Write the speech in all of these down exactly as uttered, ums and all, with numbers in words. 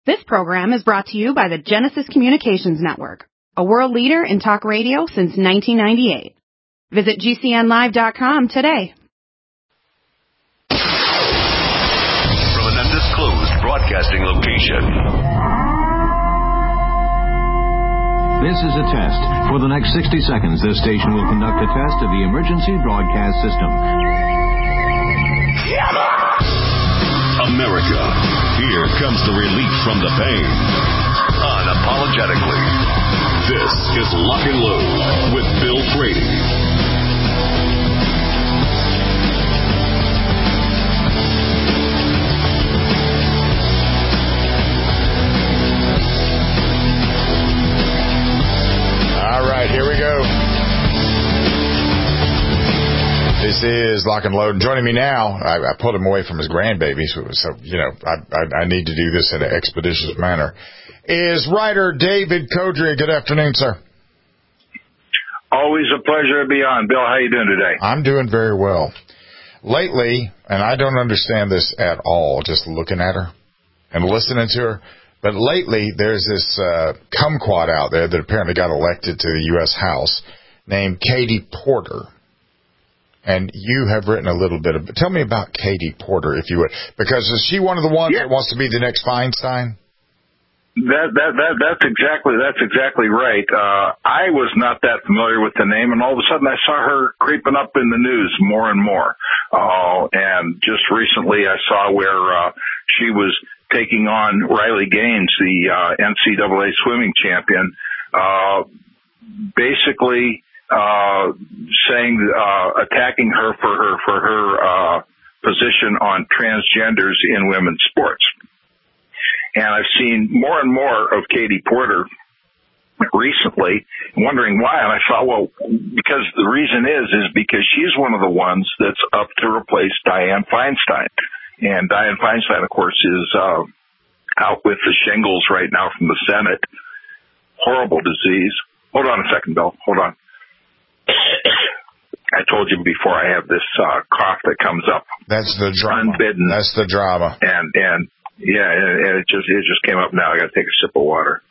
This program is brought to you by the Genesis Communications Network, a world leader in talk radio since nineteen ninety-eight. Visit G C N live dot com today. From an undisclosed broadcasting location. This is a test. For the next sixty seconds, this station will conduct a test of the emergency broadcast system. America, here comes the relief from the pain. Unapologetically. This is Lock and Load with Bill Brady. All right, here we go. This is Lock and Load. Joining me now, I, I pulled him away from his grandbaby, so, so you know, I, I, I need to do this in an expeditious manner, is writer David Codrea. Good afternoon, sir. Always a pleasure to be on. Bill, how you doing today? I'm doing very well. Lately, and I don't understand this at all, just looking at her and listening to her, but lately there's this uh, kumquat out there that apparently got elected to the U S House named Katie Porter. And you have written a little bit of... Tell me about Katie Porter, if you would. Because is she one of the ones yeah. that wants to be the next Feinstein? That that that that's exactly that's exactly right. Uh, I was not that familiar with the name, and all of a sudden I saw her creeping up in the news more and more. Uh, and just recently I saw where uh, she was taking on Riley Gaines, the uh, N C double A swimming champion, uh, basically... Uh, saying, uh, attacking her for her, for her, uh, position on transgenders in women's sports. And I've seen more and more of Katie Porter recently, wondering why. And I thought, well, because the reason is, is because she's one of the ones that's up to replace Dianne Feinstein. And Dianne Feinstein, of course, is, uh, out with the shingles right now from the Senate. Horrible disease. Hold on a second, Bill. Hold on. I told you before I have this uh, cough that comes up. That's the drama. Unbidden. That's the drama. And and yeah, and it just it just came up now. I got to take a sip of water.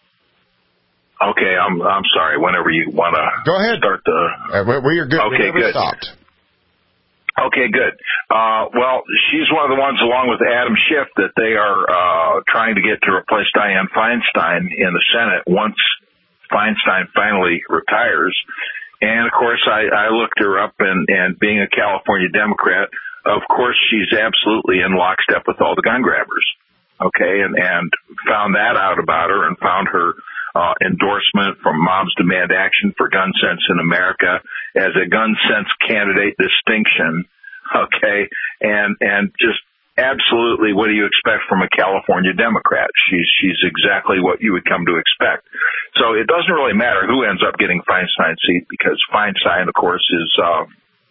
Okay, I'm I'm sorry. Whenever you want to go ahead, start the. Uh, we, we are good. Okay, we never good. Stopped. Okay, good. Uh, well, she's one of the ones, along with Adam Schiff, that they are uh, trying to get to replace Dianne Feinstein in the Senate once Feinstein finally retires. And, of course, I, I looked her up, and, and being a California Democrat, of course, she's absolutely in lockstep with all the gun grabbers, okay, and, and found that out about her and found her uh, endorsement from Moms Demand Action for Gun Sense in America as a gun sense candidate distinction, okay, and, and just absolutely what do you expect from a California Democrat? She's she's exactly what you would come to expect. So it doesn't really matter who ends up getting Feinstein's seat, because Feinstein, of course, is uh,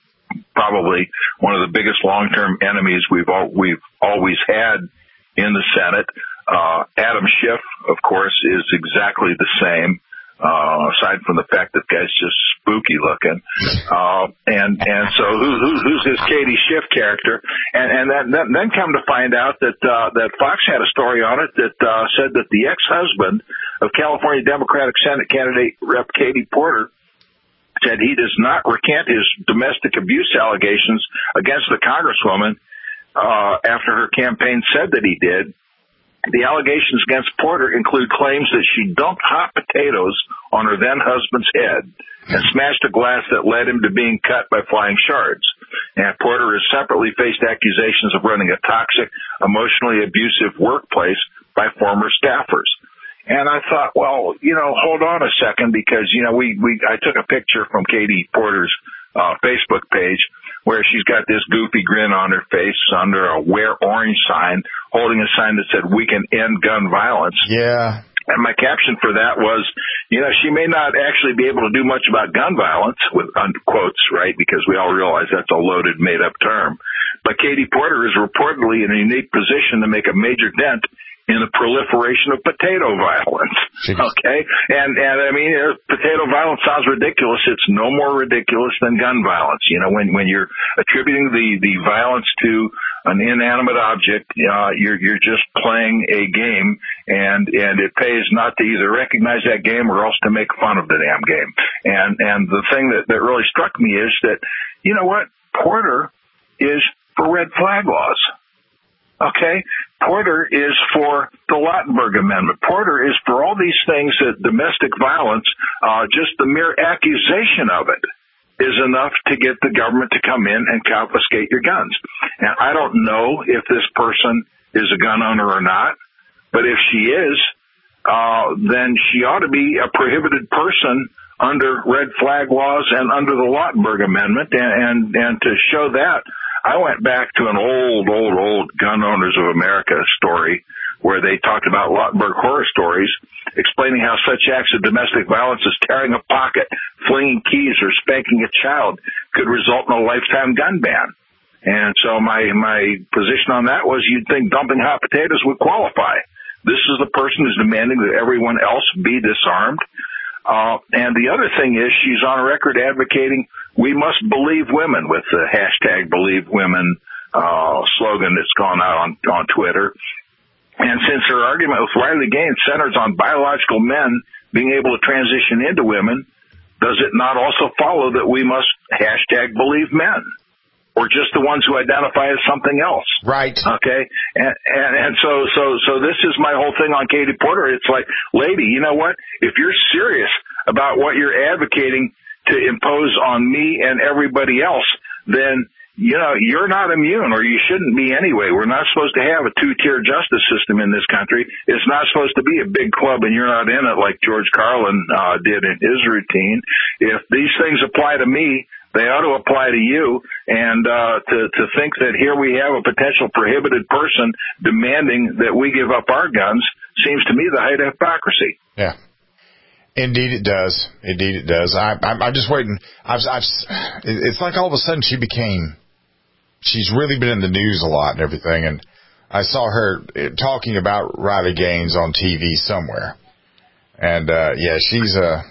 probably one of the biggest long-term enemies we've all, we've always had in the Senate. Uh, Adam Schiff, of course, is exactly the same. Uh, aside from the fact that guy's just spooky looking. Uh, and, and so who, who, who's this Katie Schiff character? And, and then, then come to find out that, uh, that Fox had a story on it that, uh, said that the ex-husband of California Democratic Senate candidate Rep Katie Porter said he does not recant his domestic abuse allegations against the congresswoman, uh, after her campaign said that he did. The allegations against Porter include claims that she dumped hot potatoes on her then-husband's head and smashed a glass that led him to being cut by flying shards. And Porter has separately faced accusations of running a toxic, emotionally abusive workplace by former staffers. And I thought, well, you know, hold on a second, because, you know, we, we I took a picture from Katie Porter's uh, Facebook page where she's got this goofy grin on her face under a Wear Orange sign, holding a sign that said, "We can end gun violence." Yeah. And my caption for that was, you know, she may not actually be able to do much about gun violence, with unquotes, right, because we all realize that's a loaded, made-up term. But Katie Porter is reportedly in a unique position to make a major dent in the proliferation of potato violence. Okay? And, and I mean, uh, potato violence sounds ridiculous. It's no more ridiculous than gun violence. You know, when, when you're attributing the, the violence to an inanimate object, uh, you're, you're just playing a game, and, and it pays not to either recognize that game or else to make fun of the damn game. And, and the thing that, that really struck me is that, you know what? Porter is for red flag laws. Okay? Porter is for the Lautenberg Amendment. Porter is for all these things that domestic violence, uh, just the mere accusation of it is enough to get the government to come in and confiscate your guns. And I don't know if this person is a gun owner or not, but if she is, uh, then she ought to be a prohibited person under red flag laws and under the Lautenberg Amendment. And, and, and to show that, I went back to an old, old, old Gun Owners of America story where they talked about Lautenberg horror stories, explaining how such acts of domestic violence as tearing a pocket, flinging keys, or spanking a child could result in a lifetime gun ban. And so my, my position on that was you'd think dumping hot potatoes would qualify. This is the person who's demanding that everyone else be disarmed. Uh, and the other thing is she's on record advocating we must believe women with the hashtag believe women uh, slogan that's gone out on, on Twitter. And since her argument with Riley Gaines centers on biological men being able to transition into women, does it not also follow that we must hashtag believe men? Or just the ones who identify as something else. Right. Okay. And, and, and so, so, so this is my whole thing on Katie Porter. It's like, lady, you know what? If you're serious about what you're advocating to impose on me and everybody else, then, you know, you're not immune, or you shouldn't be anyway. We're not supposed to have a two-tier justice system in this country. It's not supposed to be a big club and you're not in it like George Carlin uh, did in his routine. If these things apply to me, they ought to apply to you, and uh, to, to think that here we have a potential prohibited person demanding that we give up our guns seems to me the height of hypocrisy. Yeah. Indeed it does. Indeed it does. I, I'm, I'm just waiting. I've, I've, it's like all of a sudden she became, she's really been in the news a lot and everything, and I saw her talking about Riley Gaines on T V somewhere. And, uh, yeah, she's a... Uh,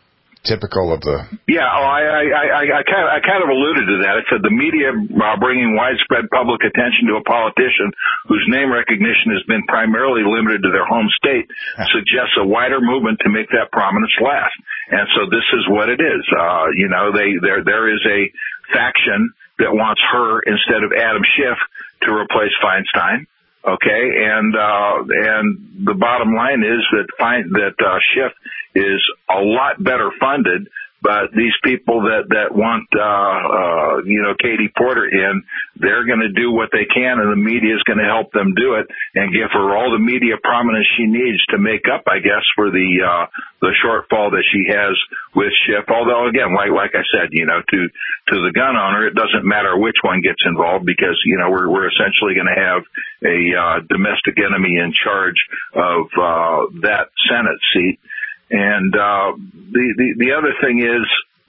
typical of the yeah. Oh, I I I, I kind of I kind of alluded to that. It said the media uh, bringing widespread public attention to a politician whose name recognition has been primarily limited to their home state suggests a wider movement to make that prominence last. And so this is what it is. Uh, you know, they there there is a faction that wants her instead of Adam Schiff to replace Feinstein. Okay, and uh, and the bottom line is that Fein, that uh, Schiff is a lot better funded, but these people that that want uh, uh, you know Katie Porter in, they're going to do what they can, and the media is going to help them do it and give her all the media prominence she needs to make up, I guess, for the uh, the shortfall that she has with Schiff. Although again, like like I said, you know, to to the gun owner, it doesn't matter which one gets involved because you know we're we're essentially going to have a uh, domestic enemy in charge of uh, that Senate seat. And uh, the, the the other thing is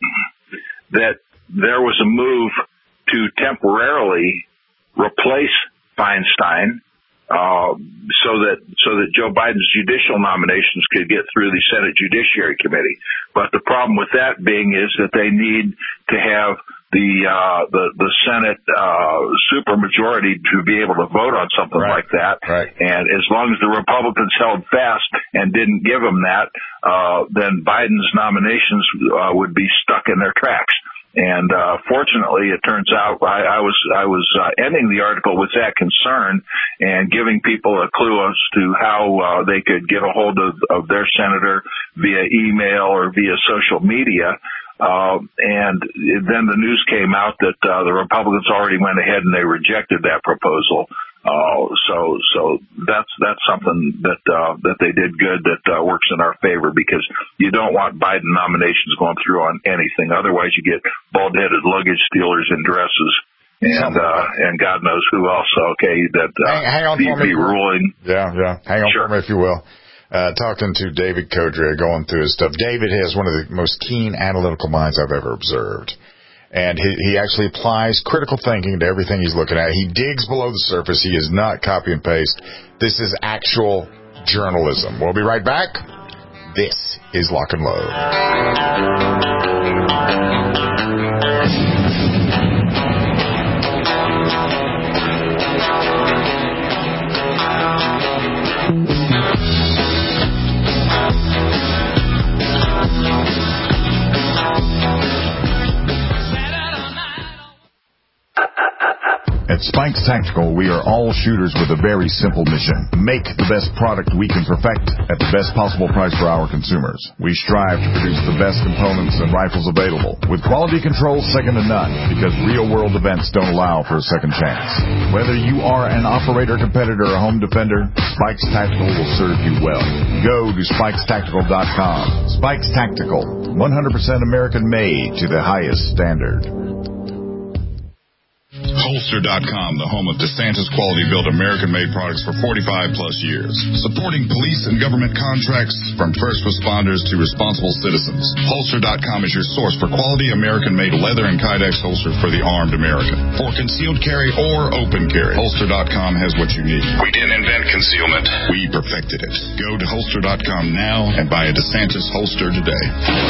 that there was a move to temporarily replace Feinstein uh, so that so that Joe Biden's judicial nominations could get through the Senate Judiciary Committee. But the problem with that being is that they need to have the uh, the the Senate uh, supermajority to be able to vote on something right. like that. Right. And as long as the Republicans held fast and didn't give them that, uh, then Biden's nominations uh, would be stuck in their tracks. And uh, fortunately, it turns out I, I was I was uh, ending the article with that concern and giving people a clue as to how uh, they could get a hold of, of their senator via email or via social media. Uh, and then the news came out that uh, the Republicans already went ahead and they rejected that proposal. Uh, so so that's that's something that uh, that they did good that uh, works in our favor because you don't want Biden nominations going through on anything. Otherwise, you get bald-headed luggage stealers in dresses and uh, and God knows who else. Okay, that uh, hang, hang on be, for me. be ruling. Yeah, yeah. Hang on sure. for me if you will. Uh, talking to David Codrea, going through his stuff. David has one of the most keen analytical minds I've ever observed. And he, he actually applies critical thinking to everything he's looking at. He digs below the surface. He is not copy and paste. This is actual journalism. We'll be right back. This is Lock and Load. At Spikes Tactical, we are all shooters with a very simple mission. Make the best product we can perfect at the best possible price for our consumers. We strive to produce the best components and rifles available, with quality control second to none, because real-world events don't allow for a second chance. Whether you are an operator, competitor, or home defender, Spikes Tactical will serve you well. Go to spikes tactical dot com. Spikes Tactical, one hundred percent American-made to the highest standard. Holster dot com, the home of DeSantis quality-built American-made products for forty-five plus years. Supporting police and government contracts from first responders to responsible citizens. Holster dot com is your source for quality American-made leather and Kydex holsters for the armed American. For concealed carry or open carry, Holster dot com has what you need. We didn't invent concealment. We perfected it. Go to Holster dot com now and buy a DeSantis holster today.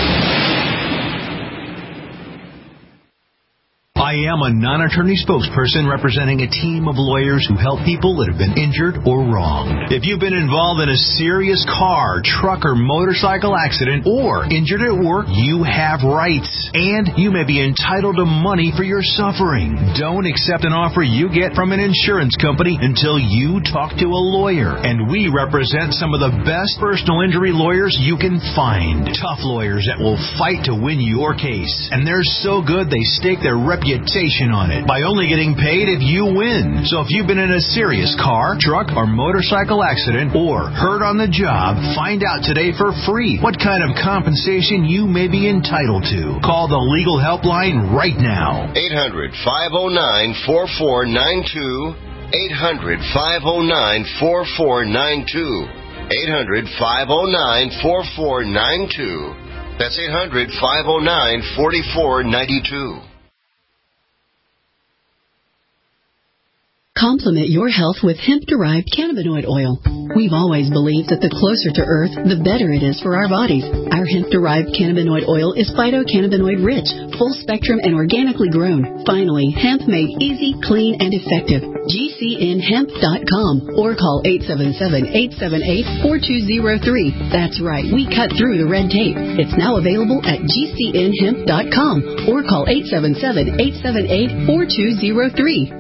I am a non-attorney spokesperson representing a team of lawyers who help people that have been injured or wronged. If you've been involved in a serious car, truck, or motorcycle accident or injured at work, you have rights, and you may be entitled to money for your suffering. Don't accept an offer you get from an insurance company until you talk to a lawyer, and we represent some of the best personal injury lawyers you can find. Tough lawyers that will fight to win your case, and they're so good they stake their reputation on it by only getting paid if you win. So if you've been in a serious car, truck, or motorcycle accident or hurt on the job, find out today for free what kind of compensation you may be entitled to. Call the legal helpline right now. eight hundred, five oh nine, four four nine two. eight hundred, five oh nine, four four nine two. eight hundred, five oh nine, four four nine two. That's eight hundred, five oh nine, four four nine two. Complement your health with hemp-derived cannabinoid oil. We've always believed that the closer to Earth, the better it is for our bodies. Our hemp-derived cannabinoid oil is phytocannabinoid-rich, full-spectrum, and organically grown. Finally, hemp made easy, clean, and effective. G C N hemp dot com or call eight seven seven, eight seven eight, four two zero three. That's right, we cut through the red tape. It's now available at G C N hemp dot com or call eight seven seven, eight seven eight, four two zero three.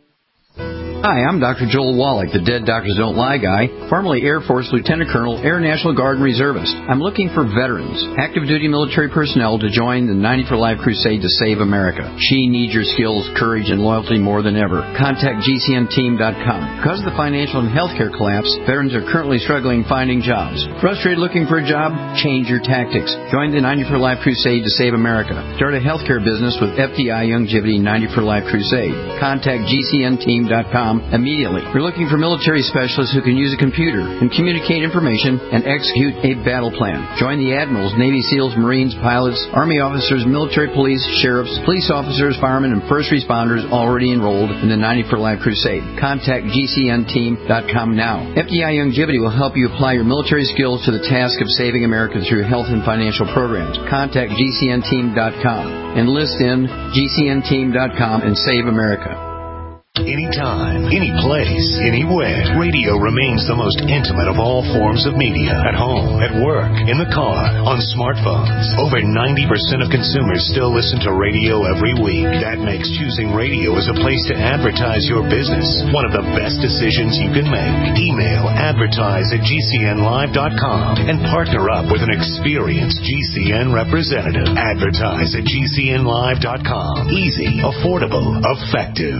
Hi, I'm Doctor Joel Wallach, the Dead Doctors Don't Lie guy, formerly Air Force Lieutenant Colonel, Air National Guard and Reservist. I'm looking for veterans, active duty military personnel to join the ninety for Life crusade to save America. She needs your skills, courage, and loyalty more than ever. Contact G C N team dot com. Because of the financial and healthcare collapse, veterans are currently struggling finding jobs. Frustrated looking for a job? Change your tactics. Join the ninety for Life crusade to save America. Start a healthcare business with F D I Longevity ninety for Life crusade. Contact G C N team dot com immediately. We're looking for military specialists who can use a computer and communicate information and execute a battle plan. Join the admirals, Navy SEALs, Marines, pilots, Army officers, military police, sheriffs, police officers, firemen, and first responders already enrolled in the ninety for Life crusade. Contact G C N team dot com now. F D I Longevity will help you apply your military skills to the task of saving America through health and financial programs. Contact G C N team dot com. Enlist in G C N team dot com and save America. Anytime, any place, anywhere. Radio remains the most intimate of all forms of media. At home, at work, in the car, on smartphones. Over ninety percent of consumers still listen to radio every week. That makes choosing radio as a place to advertise your business one of the best decisions you can make. Email advertise at G C N live dot com and partner up with an experienced G C N representative. Advertise at G C N live dot com. Easy, affordable, effective.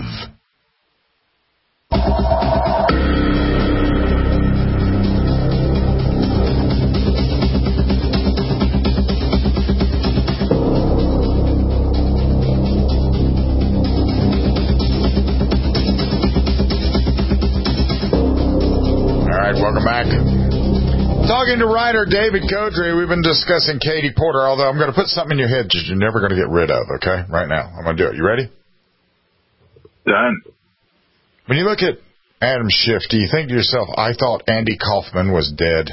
Welcome back. Talking to writer David Codry, we've been discussing Katie Porter, although I'm going to put something in your head that you're never going to get rid of, okay? Right now. I'm going to do it. You ready? Done. When you look at Adam Schiff, do you think to yourself, I thought Andy Kaufman was dead?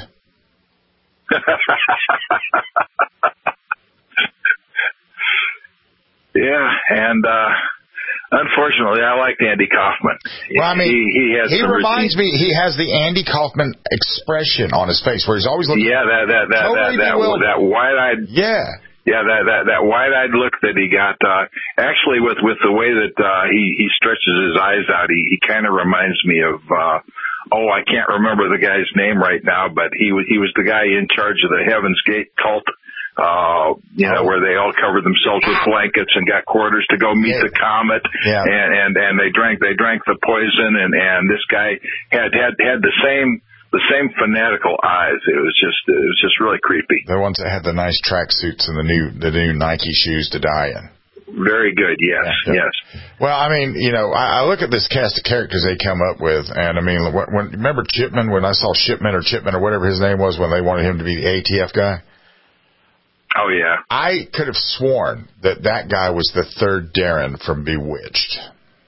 Yeah, and uh, unfortunately, I liked Andy Kaufman. Well, I mean, he, he, has he reminds me, he has the Andy Kaufman expression on his face where he's always looking. Yeah, that that that totally that, that, that wide-eyed. Yeah. Yeah, that that that wide-eyed look that he got. Uh, actually, with with the way that uh, he he stretches his eyes out, he he kind of reminds me of. Uh, oh, I can't remember the guy's name right now, but he was he was the guy in charge of the Heaven's Gate cult. Uh, you know, oh. where they all covered themselves with blankets and got quarters to go meet yeah. the comet, yeah. and and and they drank they drank the poison, and and this guy had had had the same. The same fanatical eyes. It was just, it was just really creepy. The ones that had the nice tracksuits and the new, the new Nike shoes to die in. Very good. Yes. Yeah, yeah. Yes. Well, I mean, you know, I, I look at this cast of characters they come up with, and I mean, when, when remember Chipman when I saw Shipman or Chipman or whatever his name was when they wanted him to be the A T F guy. Oh yeah. I could have sworn that that guy was the third Darren from Bewitched.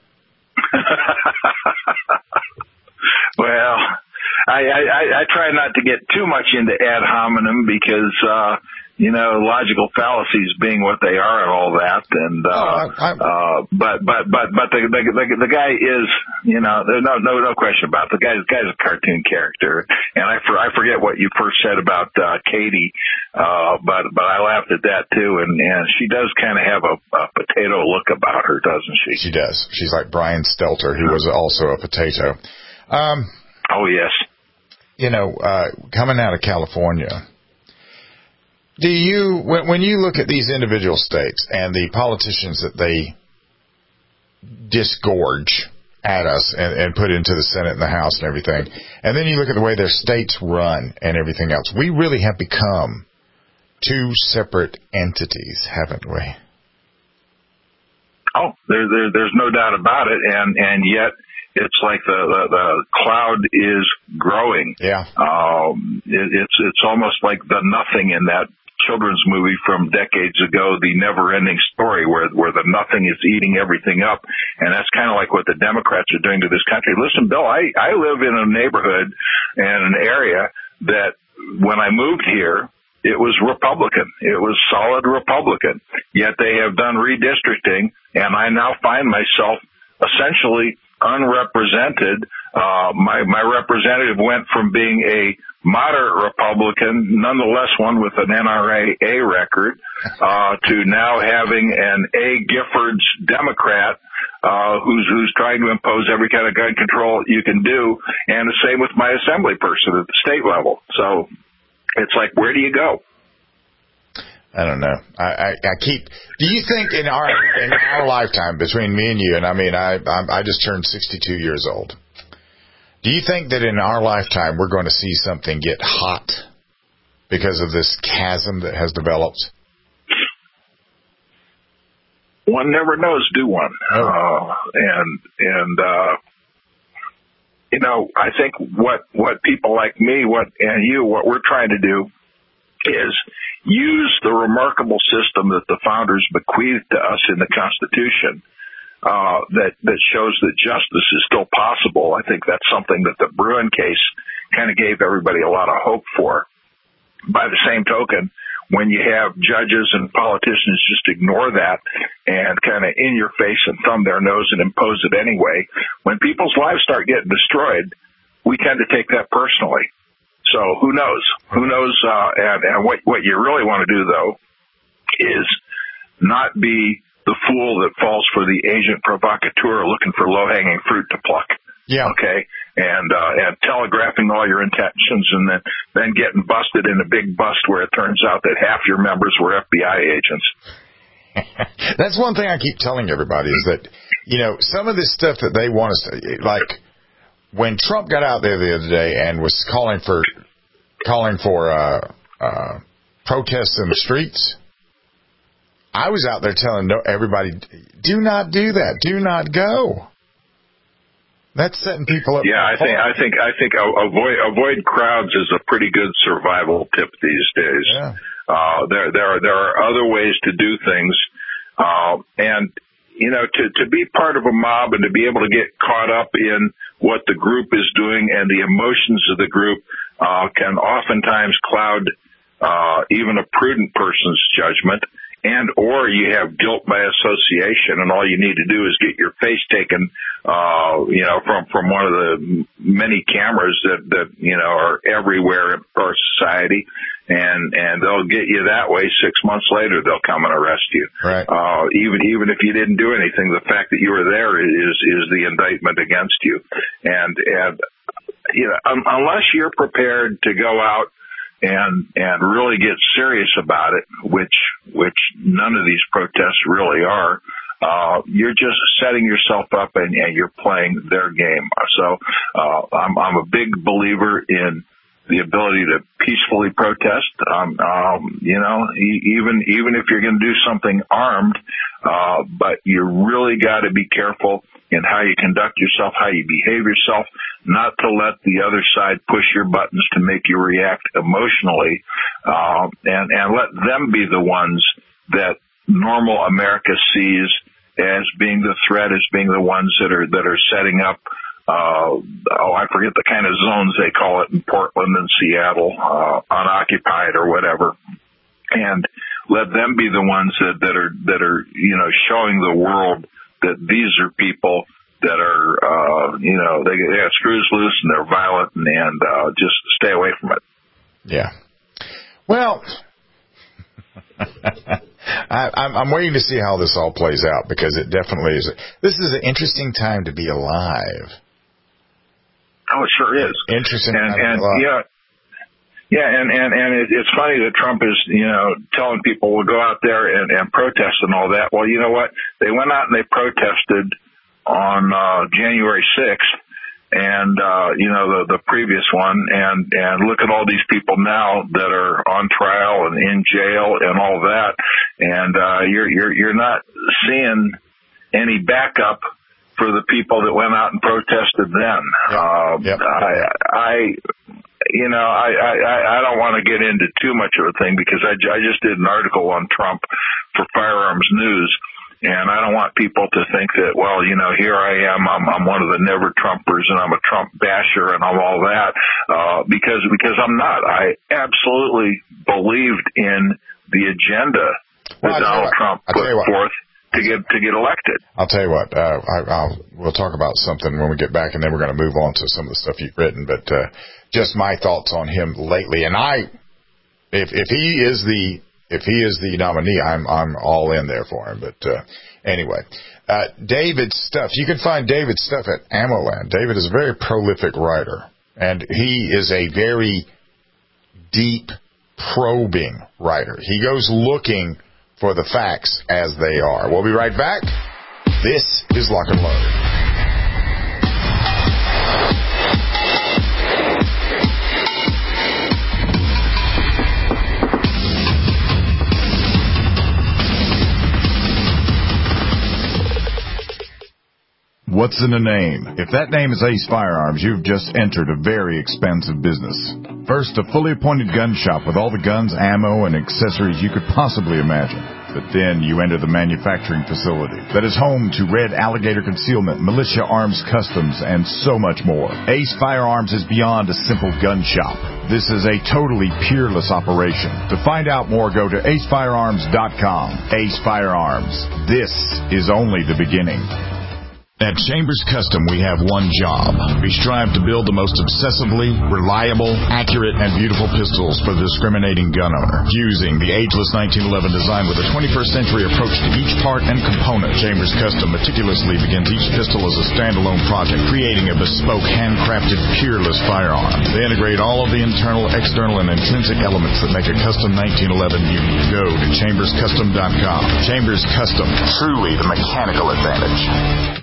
Well. I, I, I try not to get too much into ad hominem because, uh, you know, logical fallacies being what they are and all that. And, uh, oh, I, uh, but, but, but, but the, the, the, the guy is, you know, there's no, no, no question about it. The guy, the guy's a cartoon character. And I, for, I forget what you first said about, uh, Katie. Uh, but, but I laughed at that too. And, and she does kind of have a, a potato look about her, doesn't she? She does. She's like Brian Stelter, who was also a potato. Um, oh, yes. You know, uh, coming out of California, do you, when, when you look at these individual states and the politicians that they disgorge at us and, and put into the Senate and the House and everything, and then you look at the way their states run and everything else, we really have become two separate entities, haven't we? Oh, there, there, there's no doubt about it, and, and yet, it's like the, the, the cloud is growing. Yeah. Um, it, it's, it's almost like the nothing in that children's movie from decades ago, The Never Ending Story, where, where the nothing is eating everything up. And that's kind of like what the Democrats are doing to this country. Listen, Bill, I, I live in a neighborhood and an area that when I moved here, it was Republican. It was solid Republican. Yet they have done redistricting, and I now find myself essentially unrepresented. Uh, my, my representative went from being a moderate Republican, nonetheless one with an N R A record, uh, to now having an A. Giffords Democrat, uh, who's, who's trying to impose every kind of gun control you can do. And the same with my assembly person at the state level. So it's like, where do you go? I don't know. I, I, I keep. Do you think in our in our lifetime, between me and you, and I mean, I I just turned sixty-two years old. Do you think that in our lifetime we're going to see something get hot because of this chasm that has developed? One never knows, do one? Oh. Uh, and and uh, you know, I think what what people like me, what and you, what we're trying to do is use the remarkable system that the founders bequeathed to us in the Constitution, uh, that, that shows that justice is still possible. I think that's something that the Bruen case kind of gave everybody a lot of hope for. By the same token, when you have judges and politicians just ignore that and kind of in your face and thumb their nose and impose it anyway, when people's lives start getting destroyed, we tend to take that personally. So who knows? Who knows? Uh, and, and what, what you really want to do, though, is not be the fool that falls for the agent provocateur looking for low-hanging fruit to pluck. Yeah. Okay. And, uh, and telegraphing all your intentions and then, then getting busted in a big bust where it turns out that half your members were F B I agents. That's one thing I keep telling everybody is that, you know, some of this stuff that they want us to, like, when Trump got out there the other day and was calling for calling for uh, uh, protests in the streets, I was out there telling everybody, do not do that. Do not go. That's setting people up. Yeah, I think I think I think avoid avoid crowds is a pretty good survival tip these days. Yeah. Uh, there there are there are other ways to do things, uh, and you know to to be part of a mob and to be able to get caught up in what the group is doing and the emotions of the group uh, can oftentimes cloud uh, even a prudent person's judgment. And or you have guilt by association, and all you need to do is get your face taken, uh, you know, from from one of the many cameras that that you know are everywhere in our society, and and they'll get you that way. Six months later, they'll come and arrest you. Right. Uh, even even if you didn't do anything, the fact that you were there is is the indictment against you. And and you know, um, unless you're prepared to go out and and really get serious about it, which which none of these protests really are, uh, you're just setting yourself up and, and you're playing their game. So uh, I'm, I'm a big believer in the ability to peacefully protest. Um, um, you know, e- even even if you're going to do something armed, uh, but you really got to be careful in how you conduct yourself, how you behave yourself, not to let the other side push your buttons to make you react emotionally, uh, and, and let them be the ones that normal America sees as being the threat, as being the ones that are that are setting up, uh, oh, I forget the kind of zones they call it in Portland and Seattle, uh, unoccupied or whatever, and let them be the ones that, that are that are you know showing the world that these are people that are, uh, you know, they, they have screws loose and they're violent, and, and uh, just stay away from it. Yeah. Well, I, I'm, I'm waiting to see how this all plays out, because it definitely is. This is an interesting time to be alive. Oh, it sure is. Interesting and, time and, to be alive. Yeah. Yeah, and, and, and it, it's funny that Trump is, you know, telling people we'll go out there and, and protest and all that. Well, you know what? They went out and they protested on uh, January sixth and, uh, you know, the, the previous one. And, and look at all these people now that are on trial and in jail and all that. And uh, you're, you're, you're not seeing any backup for the people that went out and protested then. Yep. Uh, Yep. I, I, you know, I, I, I don't want to get into too much of a thing, because I, I just did an article on Trump for Firearms News, and I don't want people to think that, well, you know, here I am, I'm, I'm one of the never Trumpers, and I'm a Trump basher, and I'm all that, uh, because because I'm not. I absolutely believed in the agenda that Well, Donald Trump I'll put tell you what. forth to get to get elected. I'll tell you what. Uh, I, I'll, we'll talk about something when we get back, and then we're going to move on to some of the stuff you've written. But uh, just my thoughts on him lately, and I, if if he is the if he is the nominee, I'm I'm all in there for him. But uh, anyway, uh, David's stuff. You can find David's stuff at AmmoLand. David is a very prolific writer, and he is a very deep, probing writer. He goes looking for the facts as they are. We'll be right back. This is Lock and Load. What's in a name? If that name is Ace Firearms, you've just entered a very expensive business. First, a fully appointed gun shop with all the guns, ammo, and accessories you could possibly imagine. But then you enter the manufacturing facility that is home to Red Alligator Concealment, Militia Arms Customs, and so much more. Ace Firearms is beyond a simple gun shop. This is a totally peerless operation. To find out more, go to ace firearms dot com. Ace Firearms. This is only the beginning. At Chambers Custom, we have one job. We strive to build the most obsessively, reliable, accurate, and beautiful pistols for the discriminating gun owner, using the ageless nineteen eleven design with a twenty-first century approach to each part and component. Chambers Custom meticulously begins each pistol as a standalone project, creating a bespoke, handcrafted, peerless firearm. They integrate all of the internal, external, and intrinsic elements that make a custom nineteen eleven unique. Go to chambers custom dot com. Chambers Custom, truly the mechanical advantage.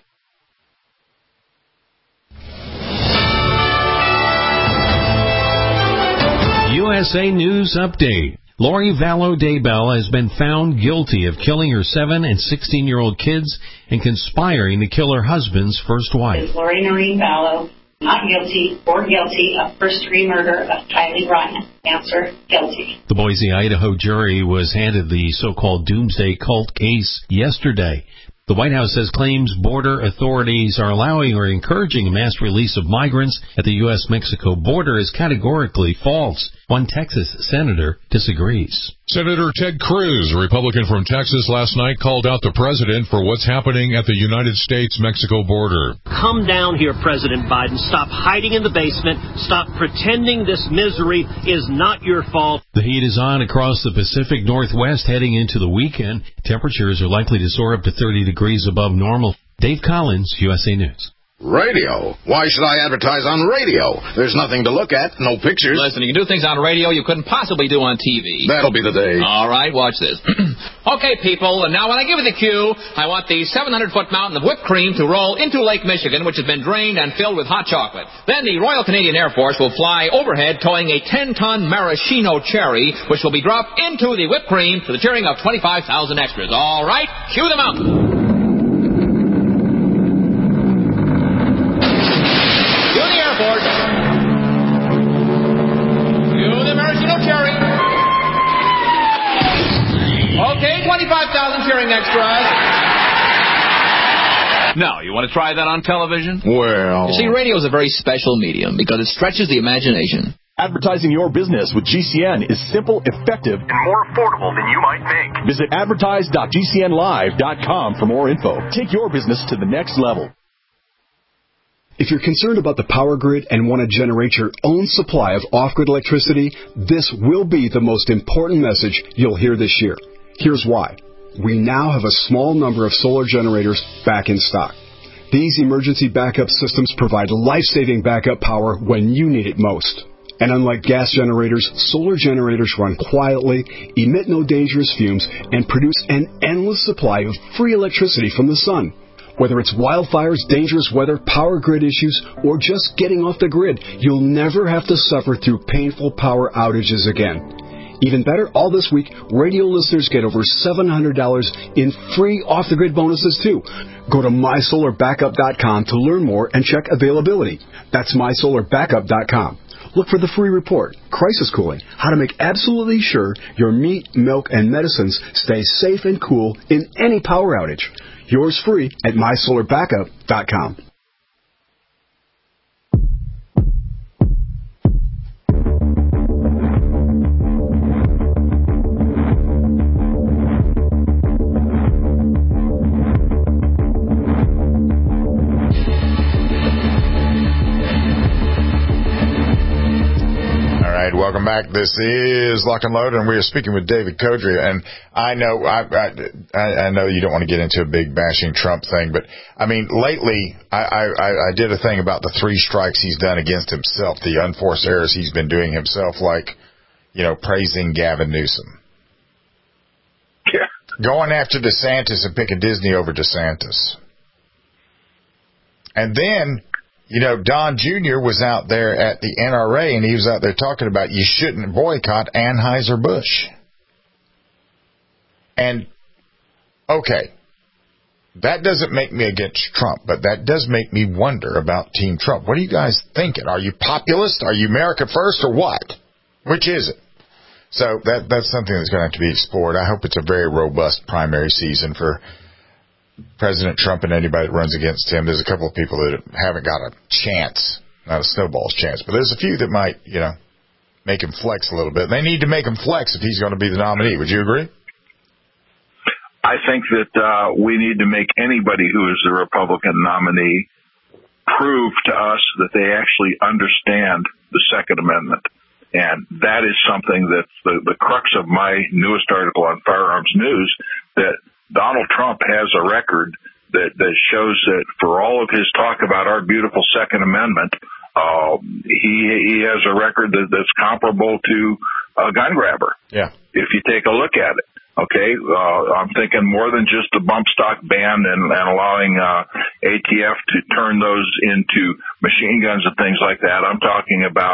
U S A News Update. Lori Vallow Daybell has been found guilty of killing her seven and sixteen-year-old kids and conspiring to kill her husband's first wife. Lori Noreen Vallow, not guilty or guilty of first-degree murder of Kylie Ryan. Answer, guilty. The Boise, Idaho jury was handed the so-called Doomsday Cult case yesterday. The White House says claims border authorities are allowing or encouraging a mass release of migrants at the U S Mexico border is categorically false. One Texas senator disagrees. Senator Ted Cruz, a Republican from Texas, last night called out the president for what's happening at the United States-Mexico border. Come down here, President Biden. Stop hiding in the basement. Stop pretending this misery is not your fault. The heat is on across the Pacific Northwest heading into the weekend. Temperatures are likely to soar up to thirty degrees above normal. Dave Collins, U S A News. Radio? Why should I advertise on radio? There's nothing to look at, no pictures. Listen, you can do things on radio you couldn't possibly do on T V. That'll be the day. All right, watch this. Okay, people, and now when I give you the cue, I want the seven hundred foot mountain of whipped cream to roll into Lake Michigan, which has been drained and filled with hot chocolate. Then the Royal Canadian Air Force will fly overhead towing a ten ton maraschino cherry, which will be dropped into the whipped cream to the cheering of twenty-five thousand extras. All right, cue the mountain. Okay, twenty-five thousand cheering extras. Now, you want to try that on television? Well... You see, radio is a very special medium because it stretches the imagination. Advertising your business with G C N is simple, effective, and more affordable than you might think. Visit advertise dot g c n live dot com for more info. Take your business to the next level. If you're concerned about the power grid and want to generate your own supply of off-grid electricity, this will be the most important message you'll hear this year. Here's why. We now have a small number of solar generators back in stock. These emergency backup systems provide life-saving backup power when you need it most. And unlike gas generators, solar generators run quietly, emit no dangerous fumes, and produce an endless supply of free electricity from the sun. Whether it's wildfires, dangerous weather, power grid issues, or just getting off the grid, you'll never have to suffer through painful power outages again. Even better, all this week, radio listeners get over seven hundred dollars in free off-the-grid bonuses, too. Go to my solar backup dot com to learn more and check availability. That's my solar backup dot com. Look for the free report, Crisis Cooling, how to make absolutely sure your meat, milk, and medicines stay safe and cool in any power outage. Yours free at my solar backup dot com. Welcome back. This is Lock and Load, and we are speaking with David Codrea. And I know I, I I know you don't want to get into a big bashing Trump thing, but I mean, lately I, I, I did a thing about the three strikes he's done against himself, the unforced errors he's been doing himself, like, you know, praising Gavin Newsom. Yeah. Going after DeSantis and picking Disney over DeSantis. And then, you know, Don Junior was out there at the N R A, and he was out there talking about you shouldn't boycott Anheuser-Busch. And, okay, that doesn't make me against Trump, but that does make me wonder about Team Trump. What are you guys thinking? Are you populist? Are you America first, or what? Which is it? So that that's something that's going to have to be explored. I hope it's a very robust primary season for President Trump and anybody that runs against him. There's a couple of people that haven't got a chance, not a snowball's chance, but there's a few that might, you know, make him flex a little bit. They need to make him flex if he's going to be the nominee. Would you agree? I think that uh, we need to make anybody who is the Republican nominee prove to us that they actually understand the Second Amendment. And that is something that's the, the crux of my newest article on Firearms News, that Donald Trump has a record that, that shows that for all of his talk about our beautiful Second Amendment, uh, he he has a record that, that's comparable to a gun grabber. Yeah. If you take a look at it. Okay, uh, I'm thinking more than just a bump stock ban and, and allowing uh, A T F to turn those into machine guns and things like that. I'm talking about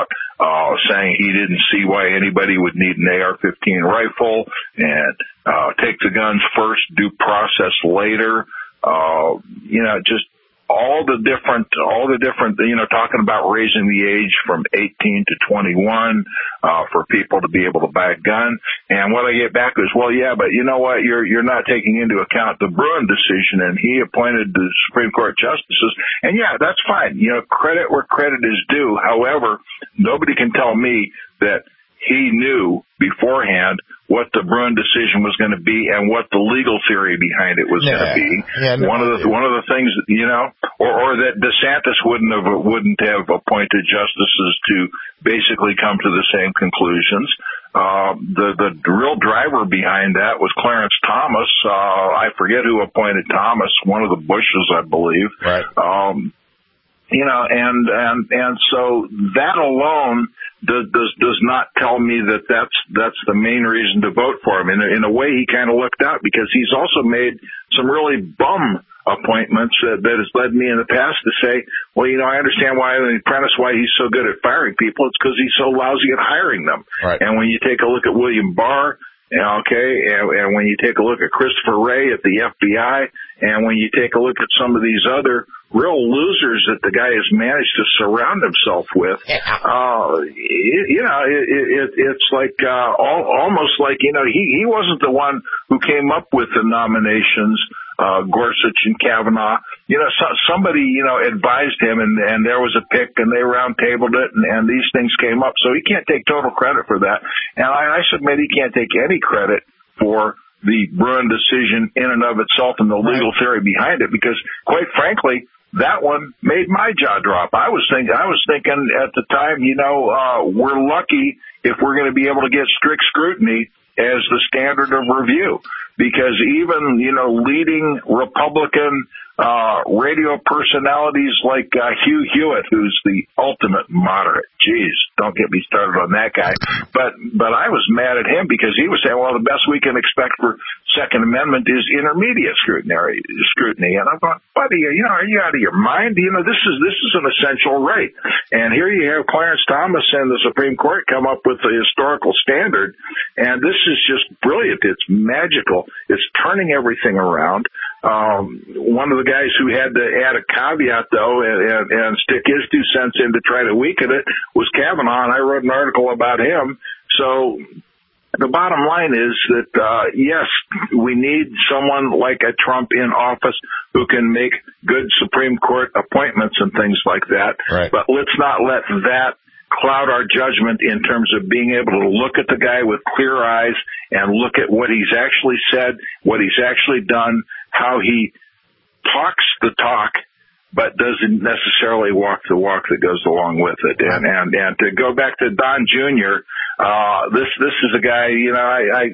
uh, saying he didn't see why anybody would need an A R fifteen rifle, and uh, take the guns first, due process later. Uh, you know, just all the different, all the different, you know, talking about raising the age from eighteen to twenty-one, uh, for people to be able to buy a gun. And what I get back is, well, yeah, but you know what? You're, you're not taking into account the Bruen decision, and he appointed the Supreme Court justices. And yeah, that's fine. You know, credit where credit is due. However, nobody can tell me that he knew beforehand what the Bruen decision was going to be and what the legal theory behind it was yeah. going to be. Yeah, no, one of the one of the things, you know, or, or that DeSantis wouldn't have wouldn't have appointed justices to basically come to the same conclusions. Uh, the the real driver behind that was Clarence Thomas. Uh, I forget who appointed Thomas, one of the Bushes, I believe. Right. Um, you know, and and and so that alone does does does not tell me that that's that's the main reason to vote for him. In a, in a way, he kind of lucked out, because he's also made some really bum appointments uh, that has led me in the past to say, well, you know, I understand why the apprentice why he's so good at firing people. It's because he's so lousy at hiring them. Right. And when you take a look at William Barr, okay, and, and when you take a look at Christopher Wray at the F B I, and when you take a look at some of these other real losers that the guy has managed to surround himself with, uh, it, you know, it, it, it's like uh, all, almost like, you know, he, he wasn't the one who came up with the nominations, uh, Gorsuch and Kavanaugh. You know, so, somebody, you know, advised him, and, and there was a pick, and they round tabled it, and, and these things came up. So he can't take total credit for that. And I, I submit he can't take any credit for the Bruen decision in and of itself and the legal theory behind it, because quite frankly, that one made my jaw drop. I was thinking, I was thinking at the time, you know, uh, we're lucky if we're going to be able to get strict scrutiny as the standard of review, because even, you know, leading Republican uh, radio personalities like uh, Hugh Hewitt, who's the ultimate moderate. Jeez, don't get me started on that guy. But but I was mad at him because he was saying, well, the best we can expect for Second Amendment is intermediate scrutiny. Scrutiny, and I'm going, buddy, you know, are you out of your mind? You know, this is this is an essential right. And here you have Clarence Thomas and the Supreme Court come up with the historical standard, and this is just brilliant. It's magical. It's turning everything around. Um, one of the guys who had to add a caveat, though, and, and, and stick his two cents in to try to weaken it was Kavanaugh, and I wrote an article about him. So the bottom line is that, uh, yes, we need someone like a Trump in office who can make good Supreme Court appointments and things like that. Right. But let's not let that cloud our judgment in terms of being able to look at the guy with clear eyes and look at what he's actually said, what he's actually done, how he talks the talk, but doesn't necessarily walk the walk that goes along with it. And and, and to go back to Don Junior, uh, this this is a guy, you know, I I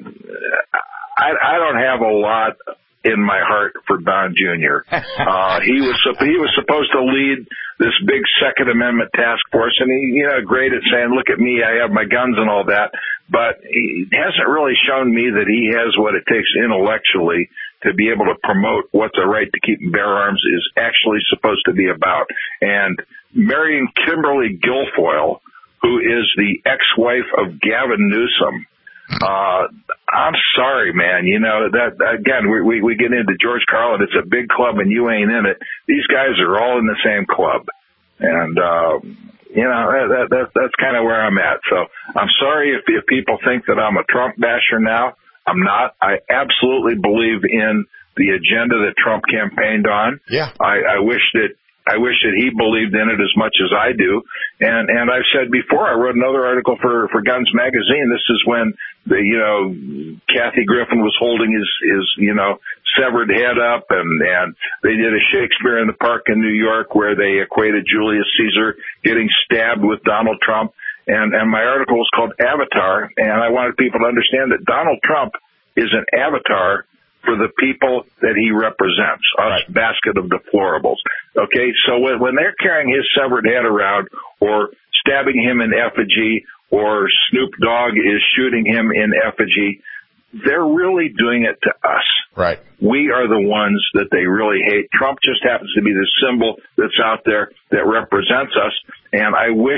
I, I don't have a lot in my heart for Don Junior Uh, he was he was supposed to lead this big Second Amendment task force, and he, you know, great at saying, "Look at me, I have my guns and all that." But he hasn't really shown me that he has what it takes intellectually to be able to promote what the right to keep and bear arms is actually supposed to be about. And marrying Kimberly Guilfoyle, who is the ex-wife of Gavin Newsom, uh, I'm sorry, man. You know, that, again, we, we, we get into George Carlin. It's a big club and you ain't in it. These guys are all in the same club. And, uh, you know, that, that, that's kind of where I'm at. So I'm sorry if, if people think that I'm a Trump basher now. I'm not. I absolutely believe in the agenda that Trump campaigned on. Yeah. I, I wish that I wish that he believed in it as much as I do. And and I've said before, I wrote another article for, for Guns Magazine. This is when the, you know, Kathy Griffin was holding his, his, you know, severed head up, and, and they did a Shakespeare in the Park in New York where they equated Julius Caesar getting stabbed with Donald Trump. And, and my article was called Avatar, and I wanted people to understand that Donald Trump is an avatar for the people that he represents, us right. basket of deplorables. Okay, so when, when they're carrying his severed head around or stabbing him in effigy or Snoop Dogg is shooting him in effigy, they're really doing it to us. Right. We are the ones that they really hate. Trump just happens to be the symbol that's out there that represents us, and I wish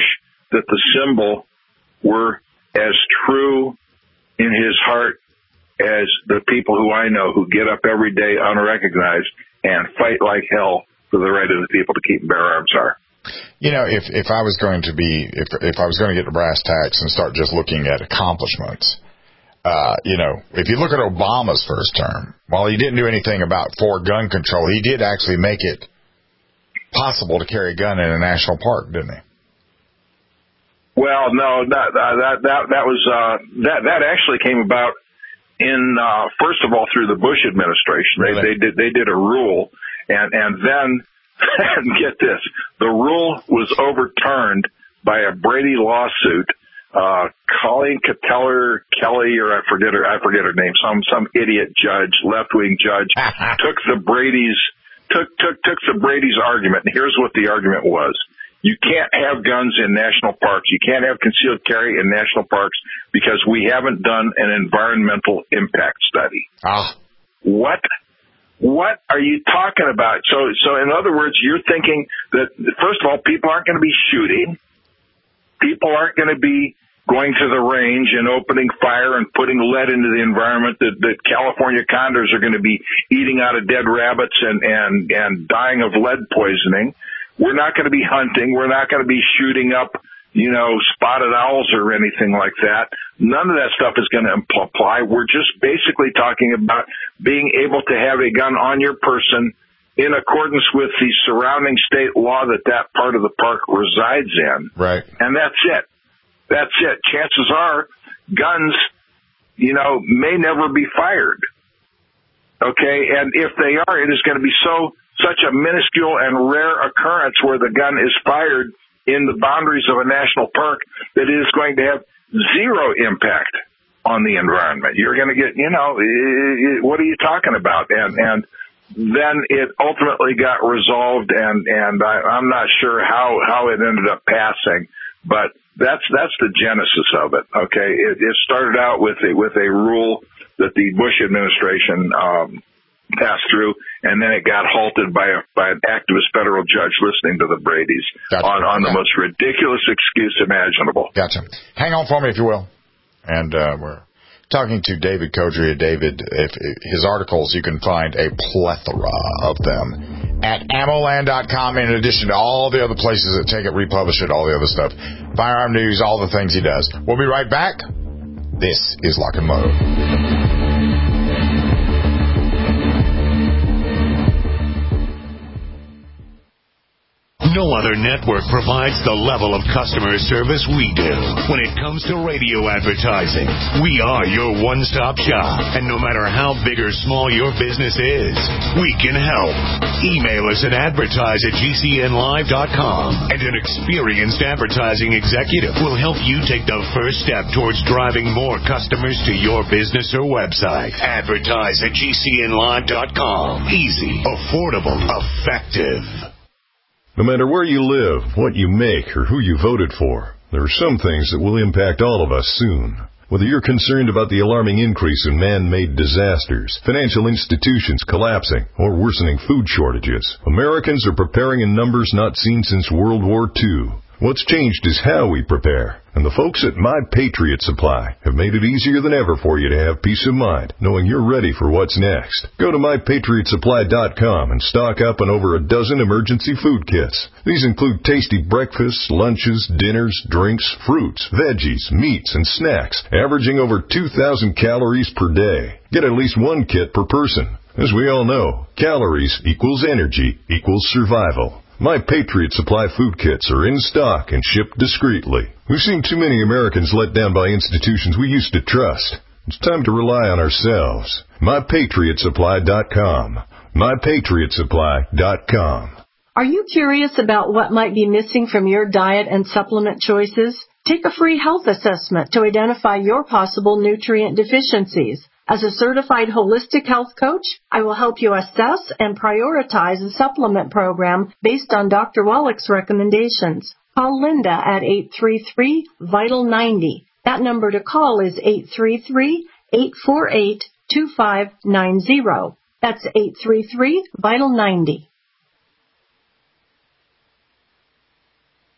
that the symbol were as true in his heart as the people who I know who get up every day unrecognized and fight like hell for the right of the people to keep and bear arms are. You know, if if I was going to be, if if I was going to get to brass tacks and start just looking at accomplishments, uh, you know, if you look at Obama's first term, while he didn't do anything about for gun control, he did actually make it possible to carry a gun in a national park, didn't he? Well, no, that that that that was uh, that that actually came about in uh, first of all through the Bush administration. They really? they did they did a rule, and and then and get this, the rule was overturned by a Brady lawsuit. Uh, Colleen Cateller Kelly, or I forget her I forget her name. Some some idiot judge, left wing judge, took the Brady's took took took the Brady's argument, and here's what the argument was. You can't have guns in national parks. You can't have concealed carry in national parks because we haven't done an environmental impact study. Ah. What? What are you talking about? So, so in other words, you're thinking that, first of all, people aren't going to be shooting. People aren't going to be going to the range and opening fire and putting lead into the environment, that, that California condors are going to be eating out of dead rabbits and, and, and dying of lead poisoning. We're not going to be hunting. We're not going to be shooting up, you know, spotted owls or anything like that. None of that stuff is going to apply. We're just basically talking about being able to have a gun on your person in accordance with the surrounding state law that that part of the park resides in. Right. And that's it. That's it. Chances are guns, you know, may never be fired. Okay? And if they are, it is going to be so such a minuscule and rare occurrence where the gun is fired in the boundaries of a national park that it is going to have zero impact on the environment. You're going to get, you know, what are you talking about? And and then it ultimately got resolved, and and I, I'm not sure how how it ended up passing, but that's that's the genesis of it. Okay, it, it started out with a with a rule that the Bush administration um, passed through, and then it got halted by a by an activist federal judge listening to the Bradys gotcha. on, on okay. the most ridiculous excuse imaginable. Gotcha. Hang on for me, if you will. And uh, we're talking to David Codrea. David, if, if his articles, you can find a plethora of them at ammo land dot com, in addition to all the other places that take it, republish it, all the other stuff. Firearm news, all the things he does. We'll be right back. This is Lock and Load. No other network provides the level of customer service we do. When it comes to radio advertising, we are your one-stop shop. And no matter how big or small your business is, we can help. Email us at advertise at G C N live dot com, and an experienced advertising executive will help you take the first step towards driving more customers to your business or website. Advertise at G C N live dot com. Easy, affordable, effective. No matter where you live, what you make, or who you voted for, there are some things that will impact all of us soon. Whether you're concerned about the alarming increase in man-made disasters, financial institutions collapsing, or worsening food shortages, Americans are preparing in numbers not seen since World War Two. What's changed is how we prepare. And the folks at My Patriot Supply have made it easier than ever for you to have peace of mind, knowing you're ready for what's next. Go to my patriot supply dot com and stock up on over a dozen emergency food kits. These include tasty breakfasts, lunches, dinners, drinks, fruits, veggies, meats, and snacks, averaging over two thousand calories per day. Get at least one kit per person. As we all know, calories equals energy equals survival. My Patriot Supply food kits are in stock and shipped discreetly. We've seen too many Americans let down by institutions we used to trust. It's time to rely on ourselves. my patriot supply dot com. my patriot supply dot com. Are you curious about what might be missing from your diet and supplement choices? Take a free health assessment to identify your possible nutrient deficiencies. As a certified holistic health coach, I will help you assess and prioritize a supplement program based on Doctor Wallach's recommendations. Call Linda at eight three three, vital ninety. That number to call is eight three three, eight four eight, two five nine zero. That's eight three three, vital ninety.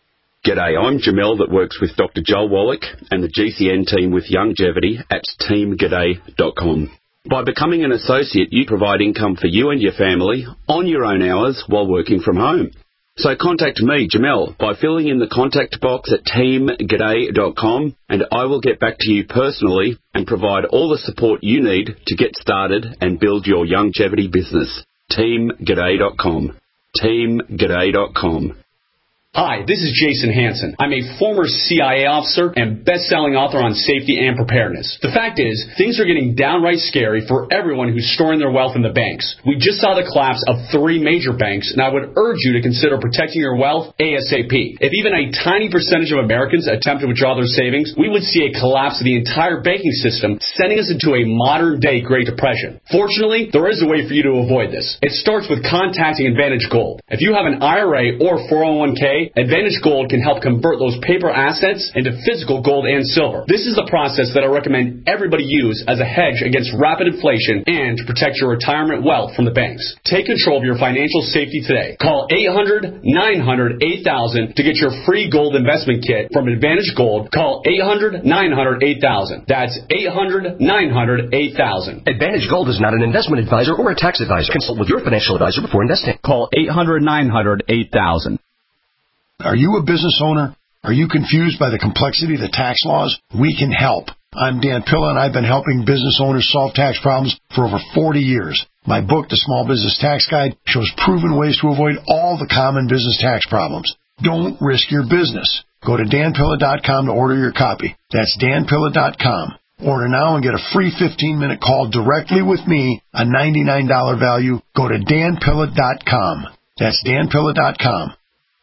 G'day, I'm Jamel that works with Doctor Joel Wallach and the G C N team with Longevity at team g'day dot com. By becoming an associate, you provide income for you and your family on your own hours while working from home. So contact me, Jamel, by filling in the contact box at team g'day dot com, and I will get back to you personally and provide all the support you need to get started and build your longevity business. team g'day dot com. team g'day dot com. Hi, this is Jason Hansen. I'm a former C I A officer and best-selling author on safety and preparedness. The fact is, things are getting downright scary for everyone who's storing their wealth in the banks. We just saw the collapse of three major banks, and I would urge you to consider protecting your wealth ASAP. If even a tiny percentage of Americans attempt to withdraw their savings, we would see a collapse of the entire banking system, sending us into a modern-day Great Depression. Fortunately, there is a way for you to avoid this. It starts with contacting Advantage Gold. If you have an I R A or four oh one k, Advantage Gold can help convert those paper assets into physical gold and silver. This is the process that I recommend everybody use as a hedge against rapid inflation and to protect your retirement wealth from the banks. Take control of your financial safety today. Call eight hundred, nine hundred, eight thousand to get your free gold investment kit from Advantage Gold. Call eight hundred, nine hundred, eight thousand. That's eight hundred, nine hundred, eight thousand. Advantage Gold is not an investment advisor or a tax advisor. Consult with your financial advisor before investing. Call eight hundred, nine hundred, eight thousand. Are you a business owner? Are you confused by the complexity of the tax laws? We can help. I'm Dan Pilla, and I've been helping business owners solve tax problems for over forty years. My book, The Small Business Tax Guide, shows proven ways to avoid all the common business tax problems. Don't risk your business. Go to dan pilla dot com to order your copy. That's dan pilla dot com. Order now and get a free fifteen-minute call directly with me, a ninety-nine dollars value. Go to dan pilla dot com. That's dan pilla dot com.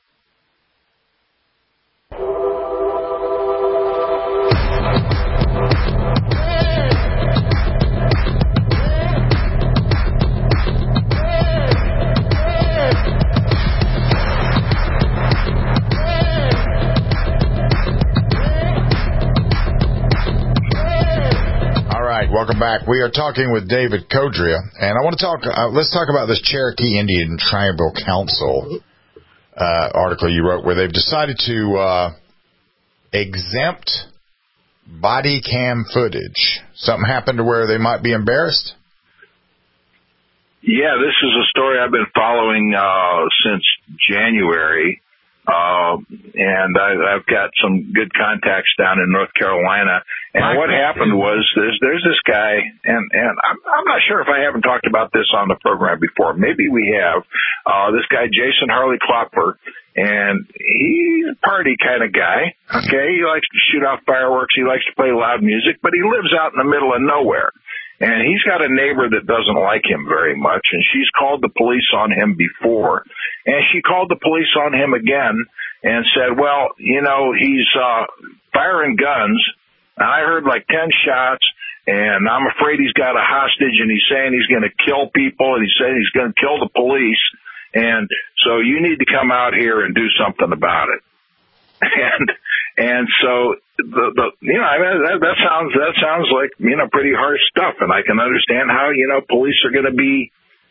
Welcome back. We are talking with David Codrea, and I want to talk, uh, let's talk about this Cherokee Indian Tribal Council uh, article you wrote where they've decided to uh, exempt body cam footage. Something happened to where they might be embarrassed? Yeah, this is a story I've been following uh, since January. Uh, and I, I've got some good contacts down in North Carolina. And what happened was there's, there's this guy, and, and I'm, I'm not sure if I haven't talked about this on the program before. Maybe we have. Uh, this guy, Jason Harley Klopper, and he's a party kind of guy. Okay, he likes to shoot off fireworks. He likes to play loud music, but he lives out in the middle of nowhere. And he's got a neighbor that doesn't like him very much, and she's called the police on him before. And she called the police on him again and said, well, you know, he's uh firing guns, and I heard like ten shots, and I'm afraid he's got a hostage, and he's saying he's going to kill people, and he's saying he's going to kill the police, and so you need to come out here and do something about it. And and so the the you know I mean, that, that sounds that sounds like you know pretty harsh stuff, and I can understand how you know police are going to be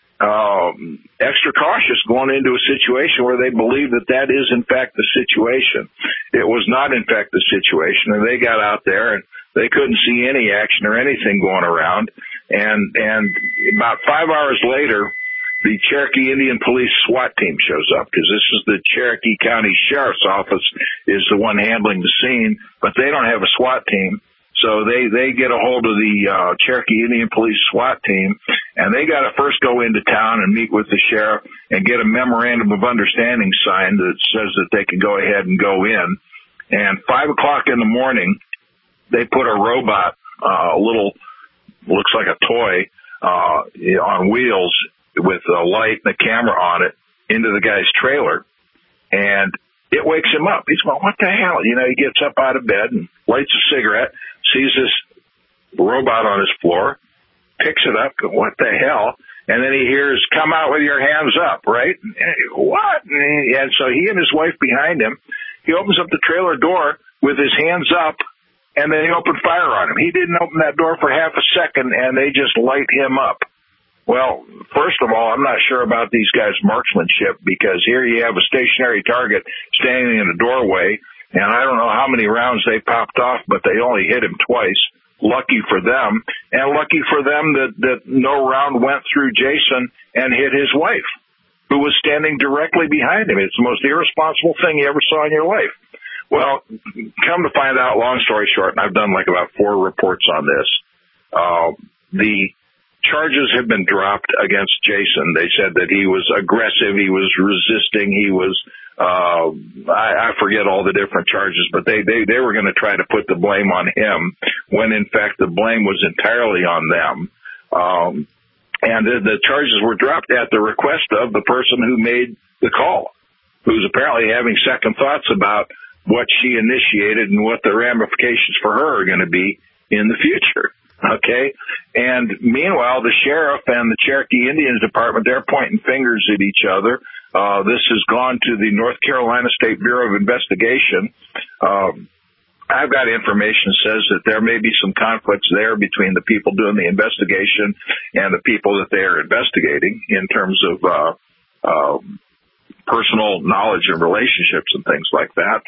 um, extra cautious going into a situation where they believe that that is in fact the situation. It was not in fact the situation, and they got out there and they couldn't see any action or anything going around, and and about five hours later, the Cherokee Indian Police SWAT team shows up, because this is the Cherokee County Sheriff's Office is the one handling the scene, but they don't have a SWAT team. So they, they get a hold of the uh, Cherokee Indian Police SWAT team, and they got to first go into town and meet with the sheriff and get a memorandum of understanding signed that says that they can go ahead and go in. And five o'clock in the morning, they put a robot, uh, a little, looks like a toy, uh, on wheels, with a light and a camera on it, into the guy's trailer, and it wakes him up. He's going, what the hell? You know, he gets up out of bed and lights a cigarette, sees this robot on his floor, picks it up, what the hell? And then he hears, come out with your hands up, right? And he, what? And, he, and so he and his wife behind him, he opens up the trailer door with his hands up, and then he opened fire on him. He didn't open that door for half a second, and they just light him up. Well, first of all, I'm not sure about these guys' marksmanship, because here you have a stationary target standing in a doorway, and I don't know how many rounds they popped off, but they only hit him twice. Lucky for them, and lucky for them that, that no round went through Jason and hit his wife, who was standing directly behind him. It's the most irresponsible thing you ever saw in your life. Well, come to find out, long story short, and I've done like about four reports on this, uh, the charges have been dropped against Jason. They said that he was aggressive, he was resisting, he was, uh, I, I forget all the different charges, but they, they, they were going to try to put the blame on him when in fact the blame was entirely on them. Um, and the, the charges were dropped at the request of the person who made the call, who's apparently having second thoughts about what she initiated and what the ramifications for her are going to be in the future. Okay. And meanwhile, the sheriff and the Cherokee Indians Department, they're pointing fingers at each other. Uh, this has gone to the North Carolina State Bureau of Investigation. Um, I've got information that says that there may be some conflicts there between the people doing the investigation and the people that they are investigating in terms of, uh, uh, personal knowledge and relationships and things like that.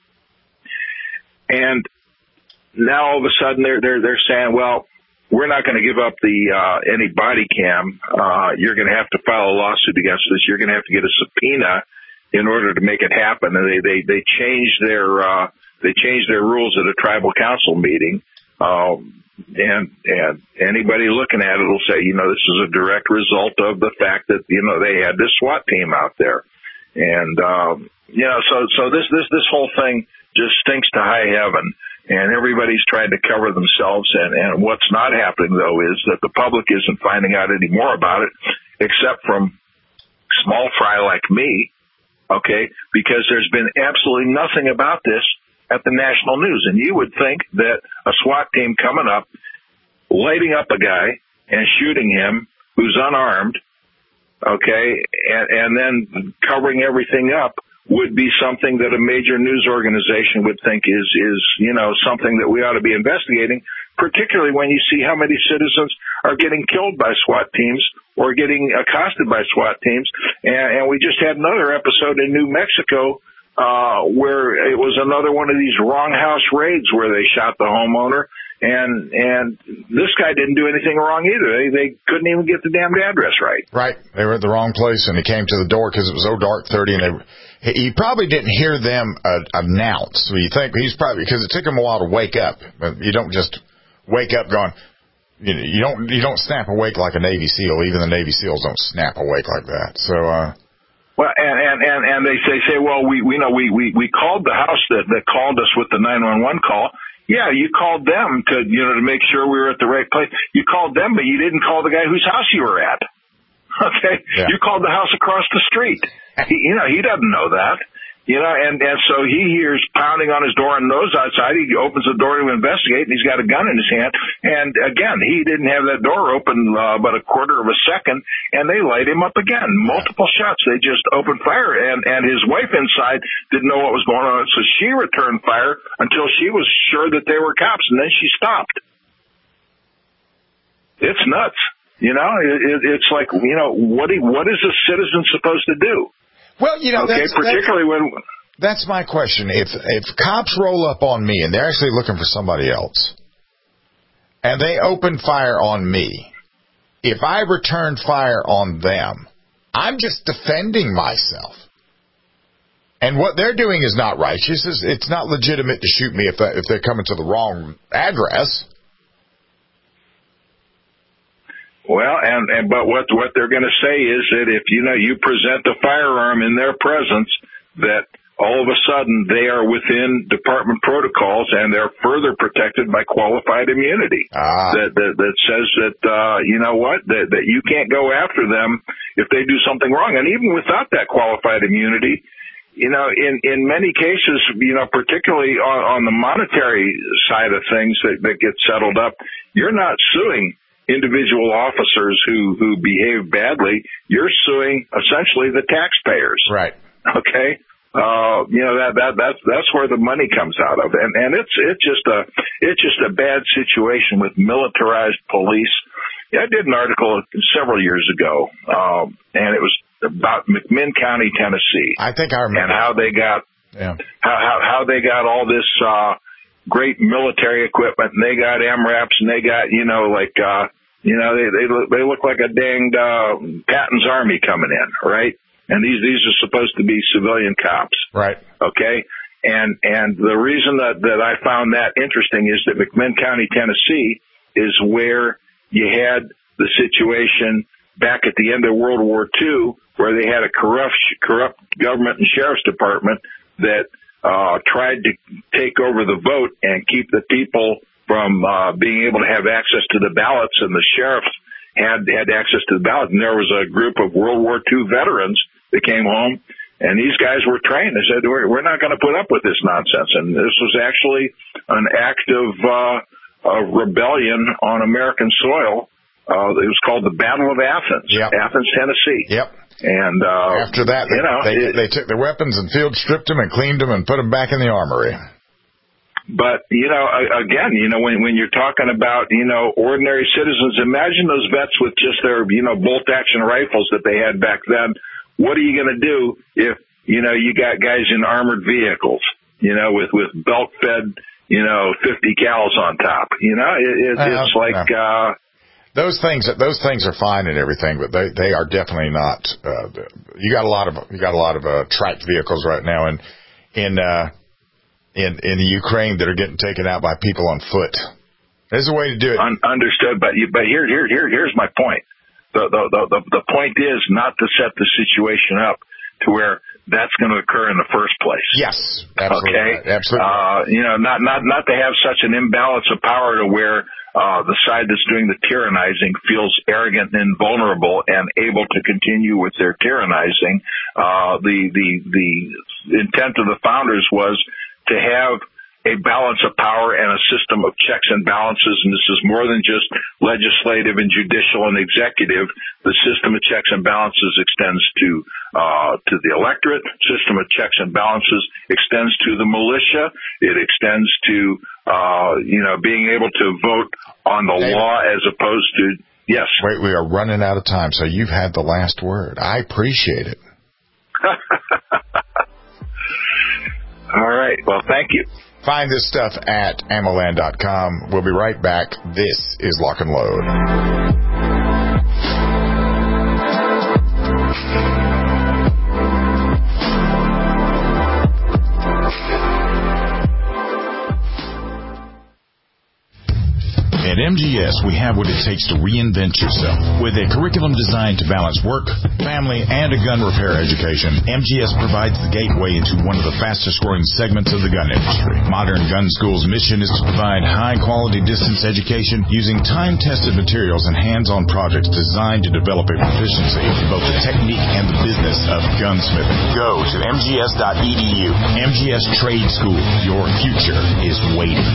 And now all of a sudden they're they're they're saying, well, we're not going to give up the uh, any body cam. Uh, you're going to have to file a lawsuit against us. You're going to have to get a subpoena in order to make it happen. And they they they changed their uh, they changed their rules at a tribal council meeting. Um, and and anybody looking at it will say, you know, this is a direct result of the fact that, you know, they had this SWAT team out there. And um, you know, so so this this this whole thing just stinks to high heaven. And everybody's trying to cover themselves. And, and what's not happening, though, is that the public isn't finding out any more about it, except from small fry like me, okay, because there's been absolutely nothing about this at the national news. And you would think that a SWAT team coming up, lighting up a guy and shooting him who's unarmed, okay, and, and then covering everything up would be something that a major news organization would think is, is, you know, something that we ought to be investigating, particularly when you see how many citizens are getting killed by SWAT teams or getting accosted by SWAT teams. And, and we just had another episode in New Mexico, uh, where it was another one of these wrong house raids where they shot the homeowner. And, and this guy didn't do anything wrong either. They, they couldn't even get the damned address right. Right. They were at the wrong place, and he came to the door because it was oh dark thirty, and they, he probably didn't hear them uh, announce. So you think he's probably, because it took him a while to wake up. But you don't just wake up going, you know, you don't, you don't snap awake like a Navy SEAL. Even the Navy SEALs don't snap awake like that. So, uh, well, and, and, and, and they say, say, well, we, we know we, we, we called the house that, that called us with the nine one one call. Yeah, you called them to, you know, to make sure we were at the right place. You called them, but you didn't call the guy whose house you were at. Okay? Yeah. You called the house across the street. He, you know, he doesn't know that. You know, and, and so he hears pounding on his door and knows outside. He opens the door to investigate, and he's got a gun in his hand. And again, he didn't have that door open uh, but a quarter of a second, and they light him up again. Multiple shots. They just opened fire, and, and his wife inside didn't know what was going on, so she returned fire until she was sure that they were cops, and then she stopped. It's nuts. You know, it, it, it's like, you know, what, do, what is a citizen supposed to do? Well, you know, okay, that's, particularly that's, when that's my question. If if cops roll up on me and they're actually looking for somebody else, and they open fire on me, if I return fire on them, I'm just defending myself. And what they're doing is not righteous. It's, it's not legitimate to shoot me if that, if they're coming to the wrong address. Well, and, and but what what they're going to say is that if, you know, you present a firearm in their presence, that all of a sudden they are within department protocols and they're further protected by qualified immunity. Ah. That, that that says that uh, you know what, that that you can't go after them if they do something wrong. And even without that qualified immunity, you know, in in many cases, you know, particularly on, on the monetary side of things that, that get settled up, you're not suing individual officers who, who behave badly. You're suing essentially the taxpayers. Right. Okay. Uh, you know, that, that, that's, that's where the money comes out of. And, and it's, it's just a, it's just a bad situation with militarized police. I did an article several years ago, um, and it was about McMinn County, Tennessee. I think I remember. And how they got, yeah. how, how, how they got all this, uh, great military equipment, and they got M RAPs, and they got, you know, like, uh, you know, they, they look, they look like a danged, uh, Patton's Army coming in, right? And these, these are supposed to be civilian cops. Right. Okay. And, and the reason that, that I found that interesting is that McMinn County, Tennessee is where you had the situation back at the end of World War Two, where they had a corrupt, corrupt government and sheriff's department that uh tried to take over the vote and keep the people from uh being able to have access to the ballots, and the sheriff had had access to the ballot. And there was a group of World War Two veterans that came home, and these guys were trained. They said, we're, we're not going to put up with this nonsense. And this was actually an act of uh of rebellion on American soil. Uh, it was called the Battle of Athens, yep. Athens, Tennessee. Yep. And uh, after that, they, you know, they, it, they took their weapons and field stripped them and cleaned them and put them back in the armory. But, you know, again, you know, when, when you're talking about, you know, ordinary citizens, imagine those vets with just their, you know, bolt-action rifles that they had back then. What are you going to do if, you know, you got guys in armored vehicles, you know, with, with belt-fed, you know, fifty cals on top? You know, it, it, uh, it's like... No. uh Those things, those things are fine and everything, but they, they are definitely not. Uh, you got a lot of you got a lot of uh, tracked vehicles right now in in uh, in in the Ukraine that are getting taken out by people on foot. There's a way to do it. Un- understood, but you, but here here here here's my point. The, the the the the point is not to set the situation up to where that's going to occur in the first place. Yes, absolutely. Okay, right. absolutely. Uh, you know, not not not to have such an imbalance of power to where. Uh, the side that's doing the tyrannizing feels arrogant and vulnerable and able to continue with their tyrannizing. Uh, the, the, the intent of the founders was to have a balance of power and a system of checks and balances, and this is more than just legislative and judicial and executive. The system of checks and balances extends to uh to the electorate. System of checks and balances extends to the militia. It extends to uh you know being able to vote on the David, law as opposed to yes. Wait, we are running out of time, so you've had the last word. I appreciate it. All right. Well, thank you. Find this stuff at ammoland dot com. We'll be right back. This is Lock and Load. At M G S, we have what it takes to reinvent yourself. With a curriculum designed to balance work, family, and a gun repair education, M G S provides the gateway into one of the fastest-growing segments of the gun industry. Modern Gun School's mission is to provide high-quality distance education using time-tested materials and hands-on projects designed to develop a proficiency in both the technique and the business of gunsmithing. Go to M G S dot E D U. M G S Trade School. Your future is waiting.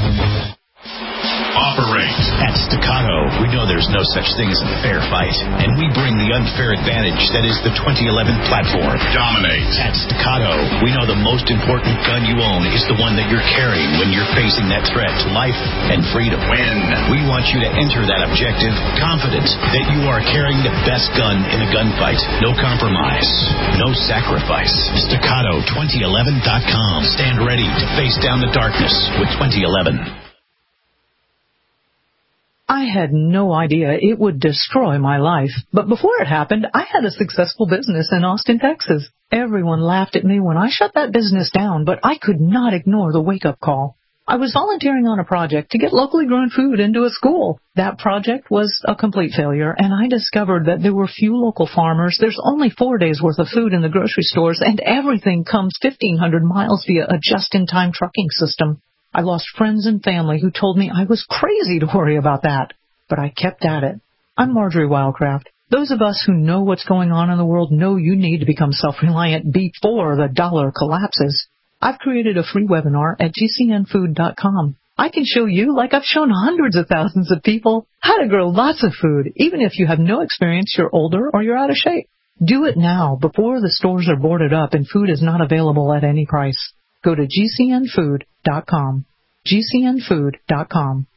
Operate. At Staccato, we know there's no such thing as a fair fight, and we bring the unfair advantage that is the twenty eleven platform. Dominate. At Staccato, we know the most important gun you own is the one that you're carrying when you're facing that threat to life and freedom. Win. We want you to enter that objective confident that you are carrying the best gun in the gunfight. No compromise. No sacrifice. Staccato twenty eleven dot com. Stand ready to face down the darkness with twenty eleven. I had no idea it would destroy my life, but before it happened, I had a successful business in Austin, Texas. Everyone laughed at me when I shut that business down, but I could not ignore the wake-up call. I was volunteering on a project to get locally grown food into a school. That project was a complete failure, and I discovered that there were few local farmers. There's only four days' worth of food in the grocery stores, and everything comes fifteen hundred miles via a just-in-time trucking system. I lost friends and family who told me I was crazy to worry about that, but I kept at it. I'm Marjorie Wildcraft. Those of us who know what's going on in the world know you need to become self-reliant before the dollar collapses. I've created a free webinar at G C N food dot com. I can show you, like I've shown hundreds of thousands of people, how to grow lots of food, even if you have no experience, you're older, or you're out of shape. Do it now, before the stores are boarded up and food is not available at any price. Go to G C N food dot com. G C N food dot com.